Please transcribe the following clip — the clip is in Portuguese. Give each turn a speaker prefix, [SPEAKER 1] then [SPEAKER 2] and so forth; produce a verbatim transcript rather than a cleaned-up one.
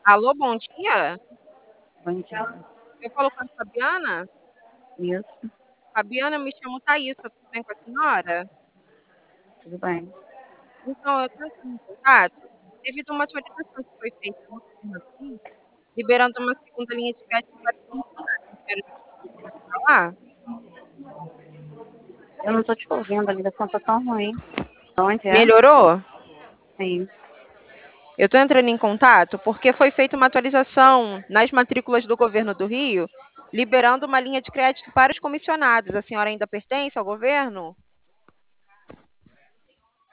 [SPEAKER 1] Alô, bom dia.
[SPEAKER 2] Bom dia.
[SPEAKER 1] Eu falo com a Fabiana?
[SPEAKER 2] Isso.
[SPEAKER 1] Fabiana, eu me chamo Thaisa, tudo bem com a senhora?
[SPEAKER 2] Tudo bem.
[SPEAKER 1] Então, eu tô entrando em contato devido a uma atualização que foi feita no governo do Rio, liberando uma segunda linha de crédito para os comissionados. A senhora tem um pouquinho para falar?
[SPEAKER 2] Eu não tô te ouvindo, a ligação tá tão ruim. De onde é?
[SPEAKER 1] Melhorou?
[SPEAKER 2] Sim.
[SPEAKER 1] Eu tô entrando em contato porque foi feita uma atualização nas matrículas do governo do Rio, liberando uma linha de crédito para os comissionados. A senhora ainda pertence ao governo?